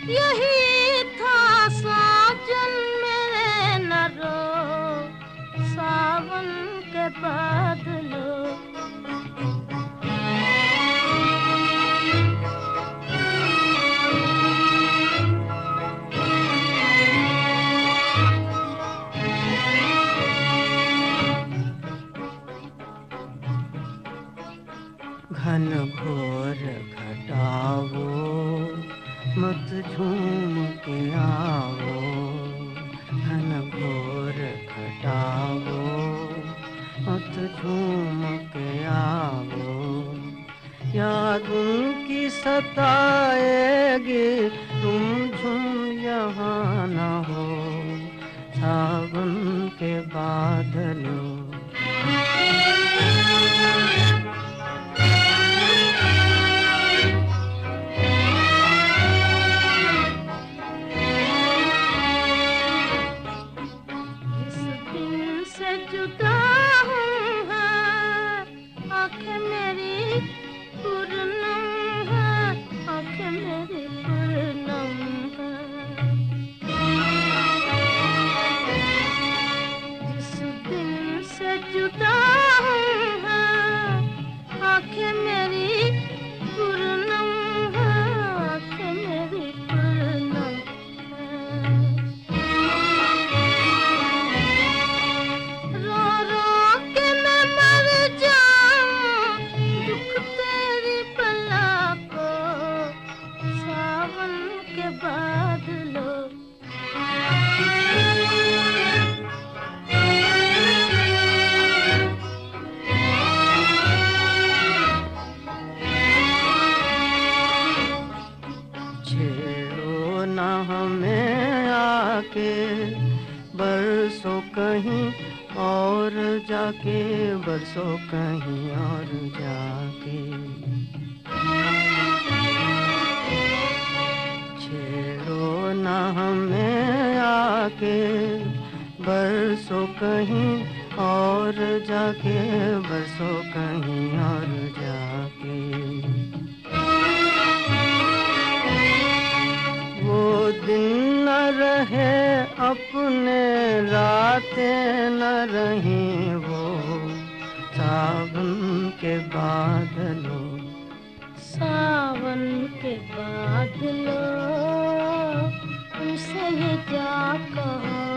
यही था साजन मेरे न रो सावन के बादलों। घन घोर घटाओ मत झूम के आओ, घन घोर घटाओ मत झूम के आओ। याद उनकी सताएगी तुम झूम यहाँ न हो सावन के बादलों। जुदा हूँ आँखें मेरी पूर्णम है, आँखें मेरी पूर्णम है। जिस दिन से जुदा हूँ आँखें मेरी पूर्णम है, आँखें मेरी पूर्णम है। छेड़ो न हमें आके बरसों कहीं और जाके, बरसों कहीं और जाके। छेड़ो न हमें आके बरसों कहीं और जाके, बरसों कहीं और जाके। वो दिन न रहे अपने रातें न रहीं वो सावन के बादलों। सावन के बादलों तुमसे ये क्या कहूँ।